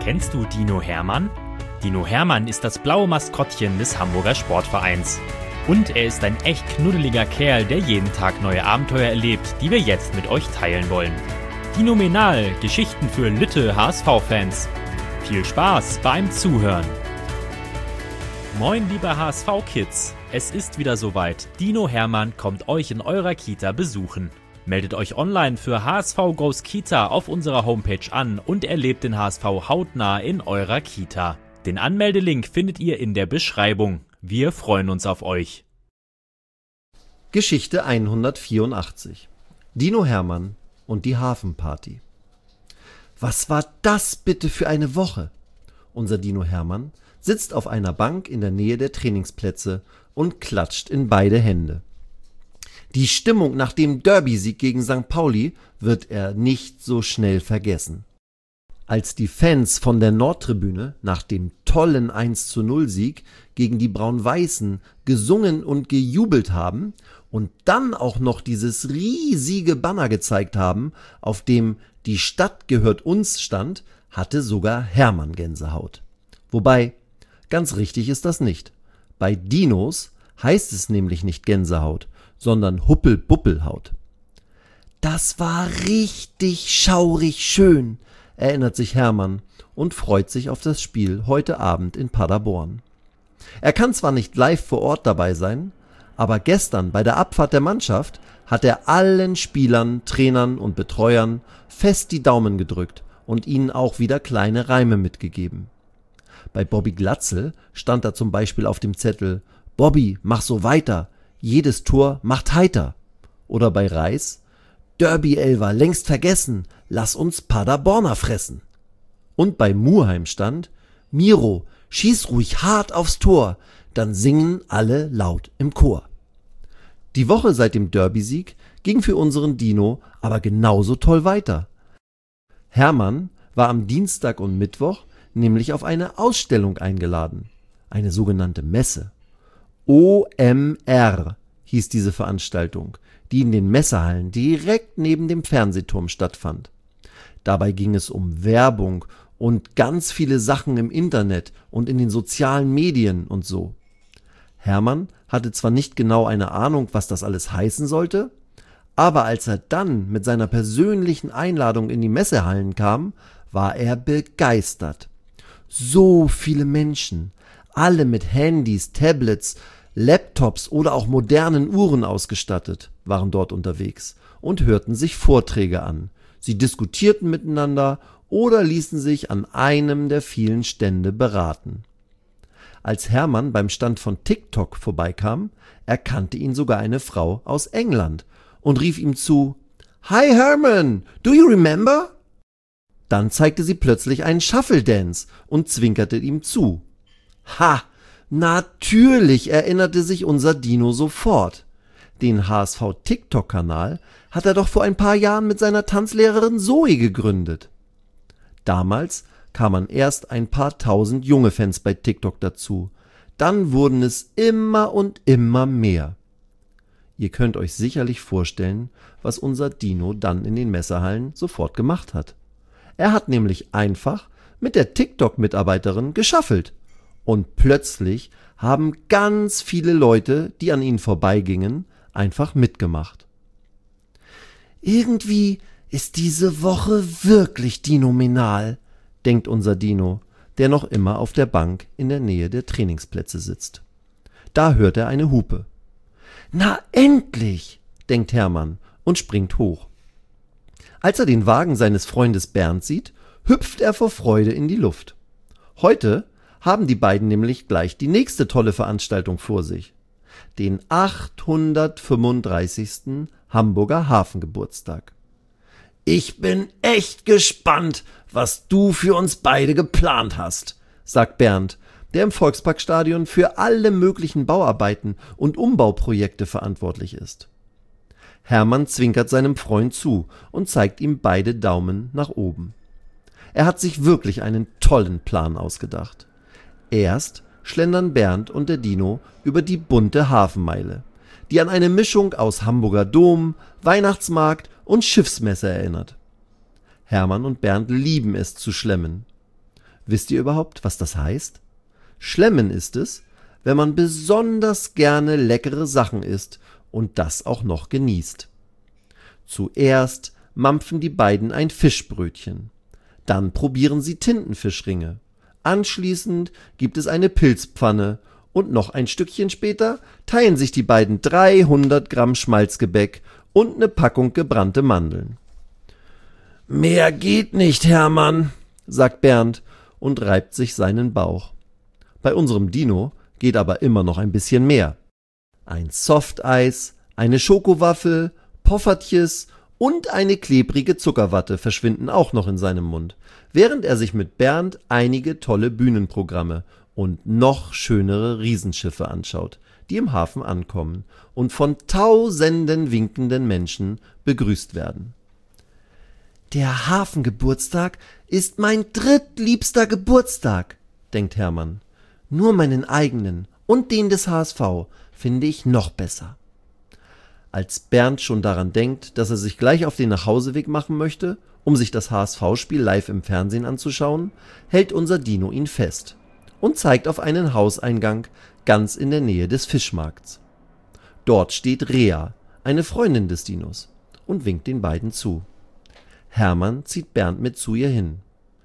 Kennst du Dino Hermann? Dino Hermann ist das blaue Maskottchen des Hamburger Sportvereins. Und er ist ein echt knuddeliger Kerl, der jeden Tag neue Abenteuer erlebt, die wir jetzt mit euch teilen wollen. Dinomenal, Geschichten für Lütte HSV-Fans. Viel Spaß beim Zuhören. Moin liebe HSV-Kids, es ist wieder soweit. Dino Hermann kommt euch in eurer Kita besuchen. Meldet euch online für HSV Goes Kita auf unserer Homepage an und erlebt den HSV hautnah in eurer Kita. Den Anmeldelink findet ihr in der Beschreibung. Wir freuen uns auf euch. Geschichte 184. Dino Hermann und die Hafenparty. Was war das bitte für eine Woche? Unser Dino Hermann sitzt auf einer Bank in der Nähe der Trainingsplätze und klatscht in beide Hände. Die Stimmung nach dem Derby-Sieg gegen St. Pauli wird er nicht so schnell vergessen. Als die Fans von der Nordtribüne nach dem tollen 1:0-Sieg gegen die Braun-Weißen gesungen und gejubelt haben und dann auch noch dieses riesige Banner gezeigt haben, auf dem "Die Stadt gehört uns" stand, hatte sogar Hermann Gänsehaut. Wobei, ganz richtig ist das nicht. Bei Dinos heißt es nämlich nicht Gänsehaut, sondern Huppel-Buppelhaut. Das war richtig schaurig schön, erinnert sich Hermann und freut sich auf das Spiel heute Abend in Paderborn. Er kann zwar nicht live vor Ort dabei sein, aber gestern bei der Abfahrt der Mannschaft hat er allen Spielern, Trainern und Betreuern fest die Daumen gedrückt und ihnen auch wieder kleine Reime mitgegeben. Bei Bobby Glatzel stand da zum Beispiel auf dem Zettel: "Bobby, mach so weiter, jedes Tor macht heiter." Oder bei Reis: "Derby-Elfer längst vergessen, lass uns Paderborner fressen." Und bei Muheim stand: "Miro, schieß ruhig hart aufs Tor, dann singen alle laut im Chor." Die Woche seit dem Derby-Sieg ging für unseren Dino aber genauso toll weiter. Hermann war am Dienstag und Mittwoch nämlich auf eine Ausstellung eingeladen, eine sogenannte Messe. OMR hieß diese Veranstaltung, die in den Messehallen direkt neben dem Fernsehturm stattfand. Dabei ging es um Werbung und ganz viele Sachen im Internet und in den sozialen Medien und so. Hermann hatte zwar nicht genau eine Ahnung, was das alles heißen sollte, aber als er dann mit seiner persönlichen Einladung in die Messehallen kam, war er begeistert. So viele Menschen, alle mit Handys, Tablets, Laptops oder auch modernen Uhren ausgestattet, waren dort unterwegs und hörten sich Vorträge an. Sie diskutierten miteinander oder ließen sich an einem der vielen Stände beraten. Als Hermann beim Stand von TikTok vorbeikam, erkannte ihn sogar eine Frau aus England und rief ihm zu: "Hi Herman, do you remember?" Dann zeigte sie plötzlich einen Shuffle Dance und zwinkerte ihm zu. Ha! Natürlich erinnerte sich unser Dino sofort. Den HSV-TikTok-Kanal hat er doch vor ein paar Jahren mit seiner Tanzlehrerin Zoe gegründet. Damals kamen erst ein paar tausend junge Fans bei TikTok dazu. Dann wurden es immer und immer mehr. Ihr könnt euch sicherlich vorstellen, was unser Dino dann in den Messehallen sofort gemacht hat. Er hat nämlich einfach mit der TikTok-Mitarbeiterin geschaffelt. Und plötzlich haben ganz viele Leute, die an ihnen vorbeigingen, einfach mitgemacht. Irgendwie ist diese Woche wirklich dinomenal, denkt unser Dino, der noch immer auf der Bank in der Nähe der Trainingsplätze sitzt. Da hört er eine Hupe. Na endlich, denkt Hermann und springt hoch. Als er den Wagen seines Freundes Bernd sieht, hüpft er vor Freude in die Luft. Heute haben die beiden nämlich gleich die nächste tolle Veranstaltung vor sich. Den 835. Hamburger Hafengeburtstag. Ich bin echt gespannt, was du für uns beide geplant hast, sagt Bernd, der im Volksparkstadion für alle möglichen Bauarbeiten und Umbauprojekte verantwortlich ist. Hermann zwinkert seinem Freund zu und zeigt ihm beide Daumen nach oben. Er hat sich wirklich einen tollen Plan ausgedacht. Erst schlendern Bernd und der Dino über die bunte Hafenmeile, die an eine Mischung aus Hamburger Dom, Weihnachtsmarkt und Schiffsmesse erinnert. Hermann und Bernd lieben es zu schlemmen. Wisst ihr überhaupt, was das heißt? Schlemmen ist es, wenn man besonders gerne leckere Sachen isst und das auch noch genießt. Zuerst mampfen die beiden ein Fischbrötchen. Dann probieren sie Tintenfischringe. Anschließend gibt es eine Pilzpfanne und noch ein Stückchen später teilen sich die beiden 300 Gramm Schmalzgebäck und eine Packung gebrannte Mandeln. »Mehr geht nicht, Hermann«, sagt Bernd und reibt sich seinen Bauch. Bei unserem Dino geht aber immer noch ein bisschen mehr. Ein Softeis, eine Schokowaffel, Poffertjes und eine klebrige Zuckerwatte verschwinden auch noch in seinem Mund, während er sich mit Bernd einige tolle Bühnenprogramme und noch schönere Riesenschiffe anschaut, die im Hafen ankommen und von tausenden winkenden Menschen begrüßt werden. »Der Hafengeburtstag ist mein drittliebster Geburtstag«, denkt Hermann. »Nur meinen eigenen und den des HSV finde ich noch besser.« Als Bernd schon daran denkt, dass er sich gleich auf den Nachhauseweg machen möchte, um sich das HSV-Spiel live im Fernsehen anzuschauen, hält unser Dino ihn fest und zeigt auf einen Hauseingang ganz in der Nähe des Fischmarkts. Dort steht Rea, eine Freundin des Dinos, und winkt den beiden zu. Hermann zieht Bernd mit zu ihr hin.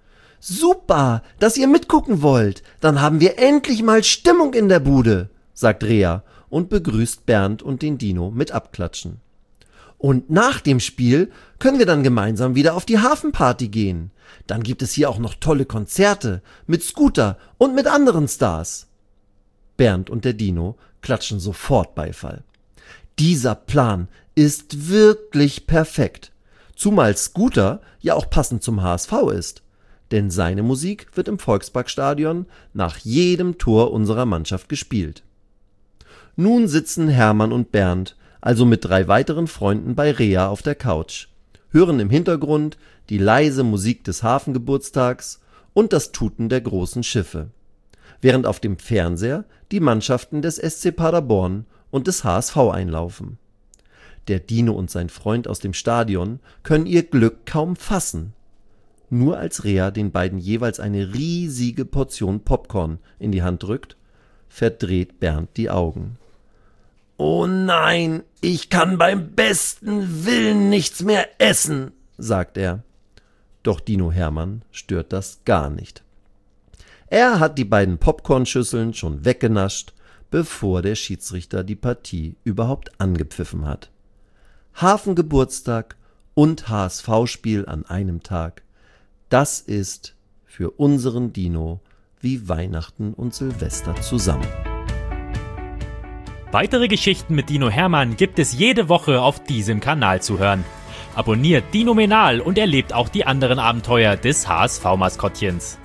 »Super, dass ihr mitgucken wollt. Dann haben wir endlich mal Stimmung in der Bude«, sagt Rea und begrüßt Bernd und den Dino mit Abklatschen. »Und nach dem Spiel können wir dann gemeinsam wieder auf die Hafenparty gehen. Dann gibt es hier auch noch tolle Konzerte mit Scooter und mit anderen Stars.« Bernd und der Dino klatschen sofort Beifall. Dieser Plan ist wirklich perfekt. Zumal Scooter ja auch passend zum HSV ist. Denn seine Musik wird im Volksparkstadion nach jedem Tor unserer Mannschaft gespielt. Nun sitzen Hermann und Bernd also mit 3 weiteren Freunden bei Rea auf der Couch, hören im Hintergrund die leise Musik des Hafengeburtstags und das Tuten der großen Schiffe, während auf dem Fernseher die Mannschaften des SC Paderborn und des HSV einlaufen. Der Dino und sein Freund aus dem Stadion können ihr Glück kaum fassen. Nur als Rea den beiden jeweils eine riesige Portion Popcorn in die Hand drückt, verdreht Bernd die Augen. »Oh nein, ich kann beim besten Willen nichts mehr essen«, sagt er. Doch Dino Hermann stört das gar nicht. Er hat die beiden Popcornschüsseln schon weggenascht, bevor der Schiedsrichter die Partie überhaupt angepfiffen hat. Hafengeburtstag und HSV-Spiel an einem Tag. Das ist für unseren Dino wie Weihnachten und Silvester zusammen. Weitere Geschichten mit Dino Hermann gibt es jede Woche auf diesem Kanal zu hören. Abonniert Dinomenal und erlebt auch die anderen Abenteuer des HSV-Maskottchens.